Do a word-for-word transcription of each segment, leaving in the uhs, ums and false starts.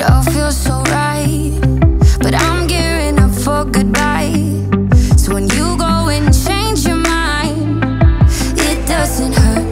all feels so right, but I'm gearing up for goodbye. So when you go and change your mind, it doesn't hurt.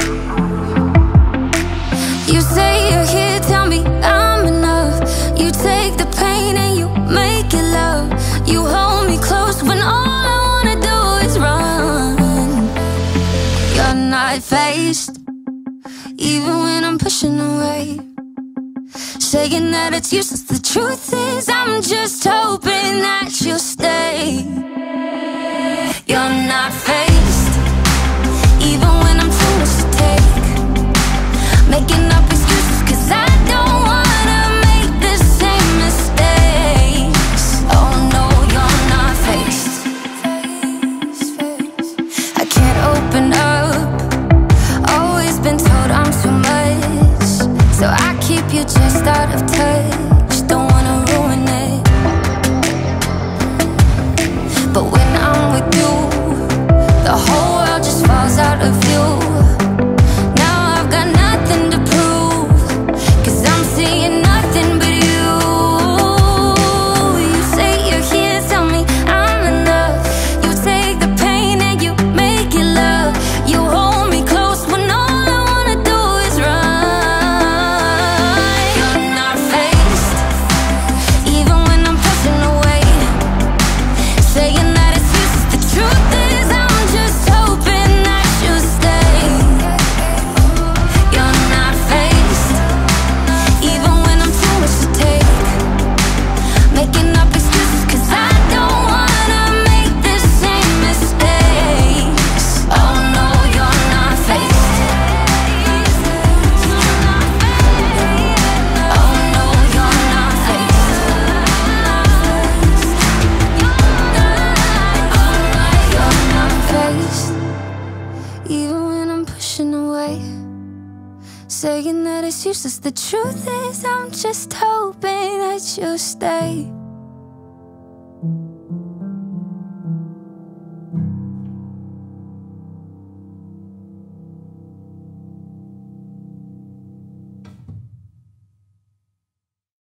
You say you're here, tell me I'm enough. You take the pain and you make it love. You hold me close when all I wanna do is run. You're not faced, even when I'm pushing away, saying that it's useless. The truth is I'm just hoping that you'll stay. You're not faced, even when I'm too much to take, making up excuses cause I don't wanna make the same mistakes. Oh no, you're not faced. I can't open up, always been told I'm too much, so I keep you just out of touch, don't wanna ruin it. But when I'm with you, the whole world just falls out of view. Now I've got nothing to prove, cause I'm seeing nothing but you. You say you're here, tell me I'm enough. You take the pain and you make it love. You hold me close when all I wanna do is run. You're not faced, even when I'm pushing away, saying that it's useless. The truth is I'm just hoping that you'll stay. You're not faced, even when I'm too much to take, making up excuses cause I don't wanna make the same mistakes. Oh no, you're not faced. Oh no, you're not faced. You're not faced, even when I'm pushing away, saying that it's useless. The truth is I'm just hoping that you'll stay.